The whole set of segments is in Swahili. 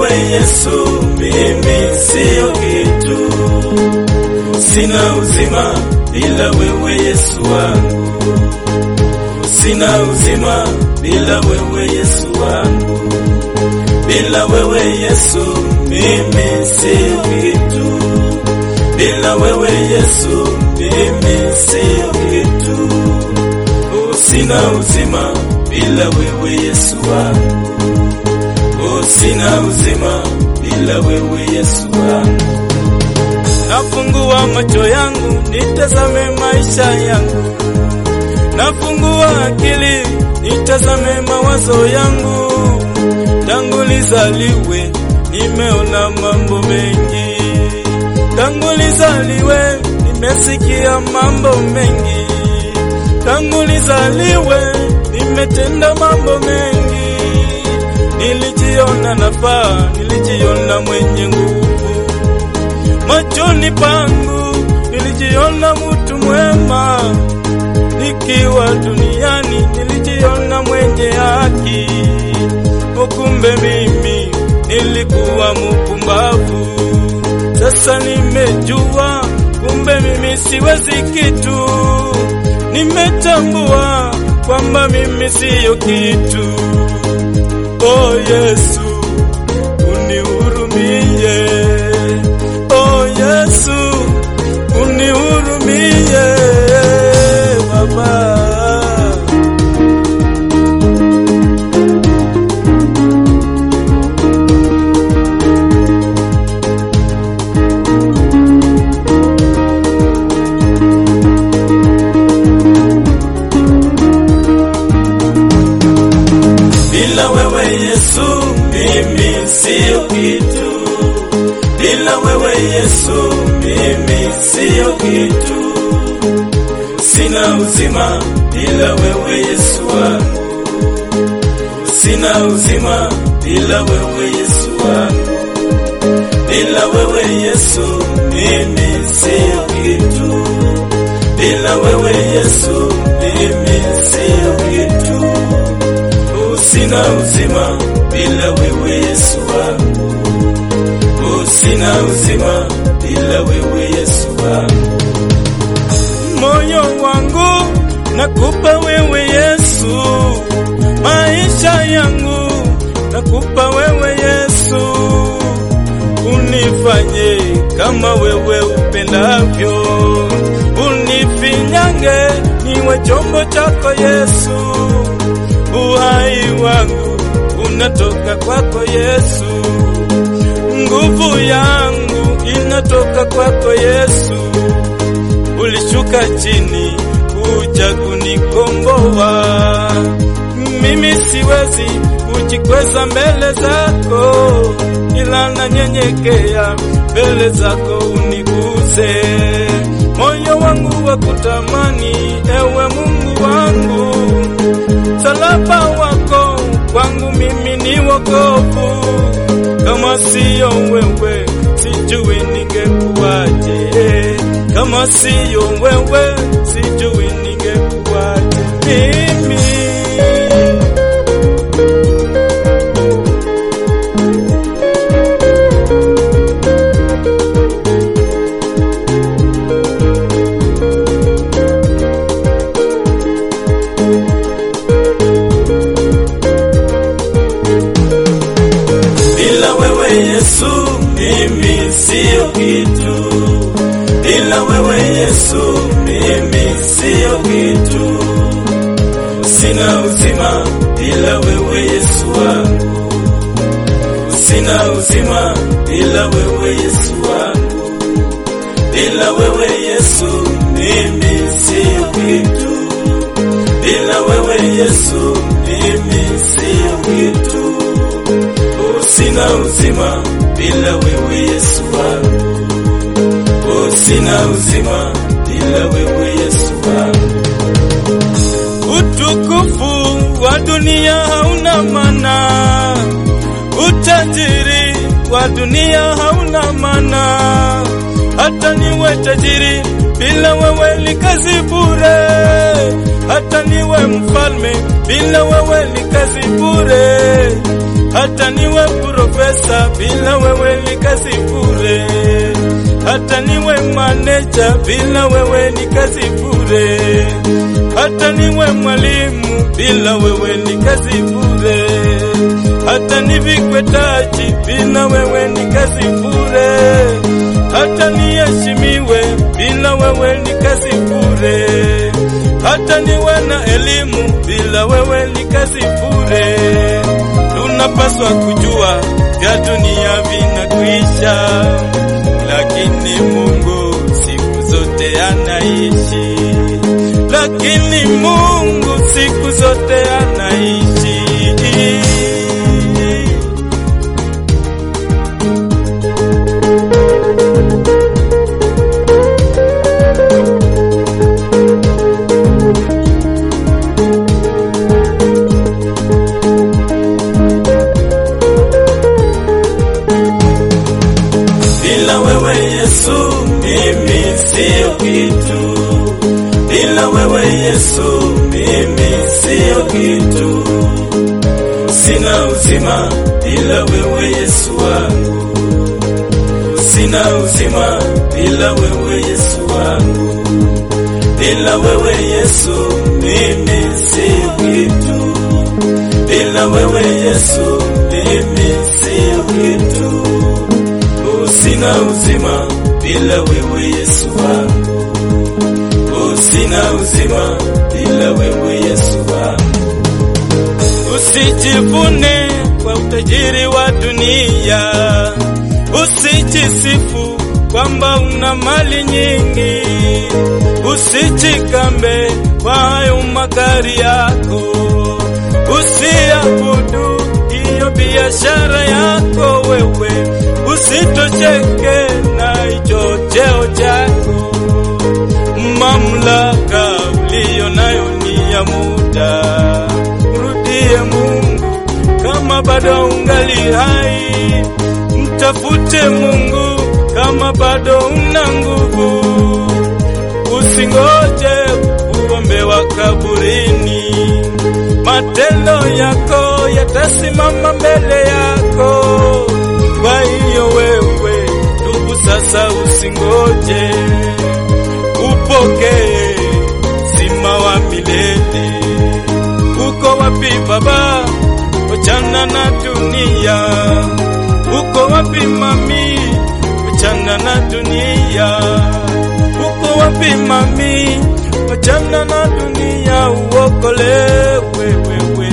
wewe Yesu mimi sio kitu. Sina uzima bila wewe Yesu wangu. Sina uzima bila wewe Yesu wangu. Bila wewe Yesu mimi sio kitu. Bila wewe Yesu mimi sio kitu. Sina uzima bila wewe Yesu wangu. Sina uzima bila wewe Yesu wangu. Nafungua macho yangu nitazame maisha yangu. Nafungua akili nitazame mawazo yangu. Tangu nizaliwe nimeona mambo mengi. Tangu nizaliwe nimesikia mambo mengi. Tangu nizaliwe nimetenda mambo mengi. Nilijiona nafaa, nilijiona mwenye nguvu. Machoni pangu nilijiona mtu mwema. Nikiwa duniani nilijiona mwenye haki. Kumbe mimi nilikuwa mpumbavu. Sasa nimejua kumbe mimi siwezi kitu. Nimetambua kwamba mimi siyo kitu. Oh Yesu unihurumie. Oh Yesu unihurumie Baba. Bila wewe Yesu mimi sio kitu. Bila wewe Yesu mimi sio kitu. Sina uzima bila wewe Yesu wangu. Sina uzima bila wewe Yesu wangu. Bila wewe Yesu mimi sio kitu. Bila wewe Yesu mimi sio kitu. Sina uzima bila wewe Yesu wangu. Sina uzima bila wewe Yesu wangu. Moyo wangu nakupa wewe Yesu. Maisha yangu nakupa wewe Yesu. Unifanye kama wewe upendavyo. Unifinyange niwe chombo chako Yesu. Uhai wangu unatoka kwako Yesu. Nguvu yangu inatoka kwako Yesu. Ulishuka chini kuja kunikomboa. Mimi siwezi kujikweza mbele zako, ila nanyenyekea mbele zako uniguze. Moyo wangu wa kutamani ewe Mungu wangu. Salaba wako kwangu mimi ni wokovu. Kama siyo wewe sijui ningekuwaje. Kama siyo wewe sijui ningekuwaje mimi. Yesu mimi sio kitu. Bila wewe Yesu mimi sio kitu. Sina uzima bila wewe Yesu wangu. Sina uzima bila wewe Yesu wangu. Bila wewe Yesu mimi sio kitu. Bila wewe Yesu mimi sio kitu. Sina uzima bila wewe Yesu wangu. Sina uzima bila wewe Yesu wangu. Utukufu wa dunia hauna maana. Utajiri wa dunia hauna maana. Hata niwe tajiri bila wewe ni kazi bure. Hata niwe mfalme bila wewe ni kazi bure. Hata niwe profesa, bila wewe ni kazi bure. Hata niwe manager, bila wewe ni kazi bure. Hata niwe mwalimu, bila wewe ni kazi bure. Hata nivikwe taji, bila wewe ni kazi bure. Hata niheshimiwe, bila wewe ni kazi bure. Hata niwe na elimu, bila wewe ni kazi bure. Tunapaswa kujua vya dunia vinakwisha, lakini Mungu siku zote anaishi. Lakini Mungu siku zote anaishi. Bila wewe Yesu mimi sio kitu. Bila wewe Yesu mimi sio kitu. Sina uzima bila wewe Yesu wangu. Sina uzima bila wewe Yesu wangu. Bila wewe Yesu mimi sio kitu. Bila wewe Yesu mimi sio kitu. Sina uzima bila wewe Yesu wangu. Sina uzima bila wewe Yesu wangu. Usijivune kwa utajiri wa dunia. Usijisifu kwamba una mali nyingi. Usijikambe kwa hayo magari yako. Usiabudu hiyo biashara yako wewe. Usitosheke na hicho cheo chako. Mamlaka uliyo nayo ni ya muda. Mrudie Mungu kama bado ungali hai. Mtafute Mungu kama bado una nguvu. Usingoje uombewa kaburini. Matendo yako yatasimama mbele yako. Kwa hiyo wewe ndugu, sasa usingoje, upokee uzima wa milele. Uko wapi baba? Achana na dunia. Uko wapi mami? Achana na dunia. Uko wapi mami? Achana na dunia, uokolewe wewe.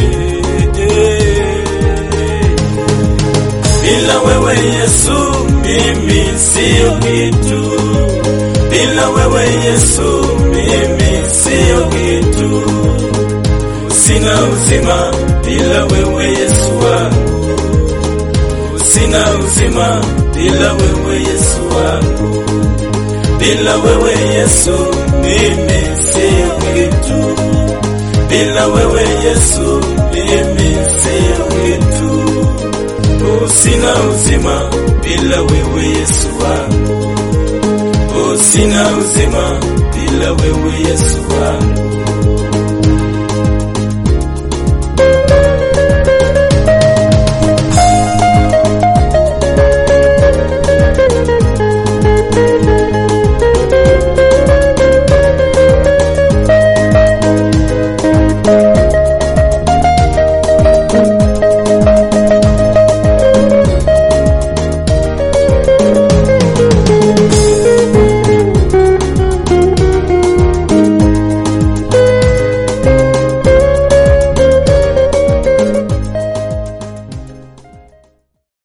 Bila wewe Yesu mimi sio kitu. Bila wewe Yesu mimi sio kitu. Sina uzima bila wewe Yesu wangu. Sina uzima bila wewe Yesu wangu. Bila wewe Yesu mimi sio kitu. Bila wewe Yesu mimi sio kitu. Sina uzima bila wewe Yesu wangu. Sina uzima bila wewe Yesu wangu.